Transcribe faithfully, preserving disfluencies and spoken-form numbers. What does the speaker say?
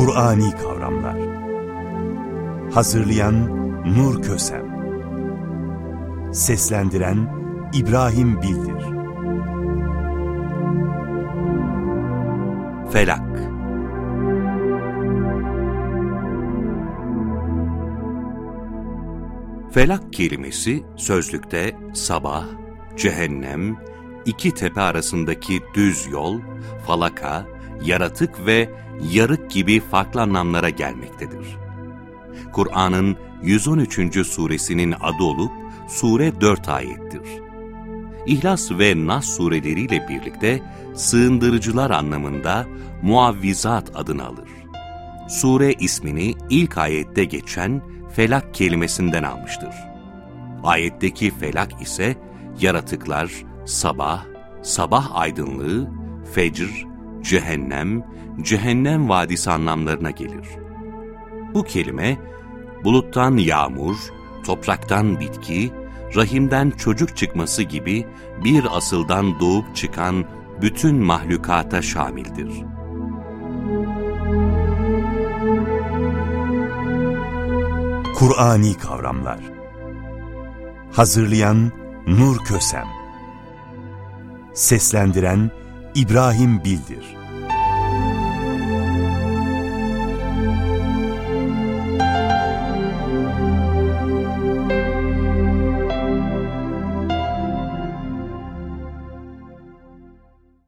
Kur'ani kavramlar. Hazırlayan Nur Kösem. Seslendiren İbrahim Bildir. Felak. Felak kelimesi sözlükte sabah, cehennem, iki tepe arasındaki düz yol, falaka, yaratık ve yarık gibi farklı anlamlara gelmektedir. Kur'an'ın yüz on üçüncü suresinin adı olup sure dört ayettir. İhlas ve Nas sureleriyle birlikte sığındırıcılar anlamında muavvizat adını alır. Sure ismini ilk ayette geçen felak kelimesinden almıştır. Ayetteki felak ise yaratıklar, sabah, sabah aydınlığı, fecr, cehennem, cehennem vadisi anlamlarına gelir. Bu kelime, buluttan yağmur, topraktan bitki, rahimden çocuk çıkması gibi bir asıldan doğup çıkan bütün mahlukata şamildir. Kur'ani kavramlar. Hazırlayan Nur Kösem. Seslendiren İbrahim Bildir.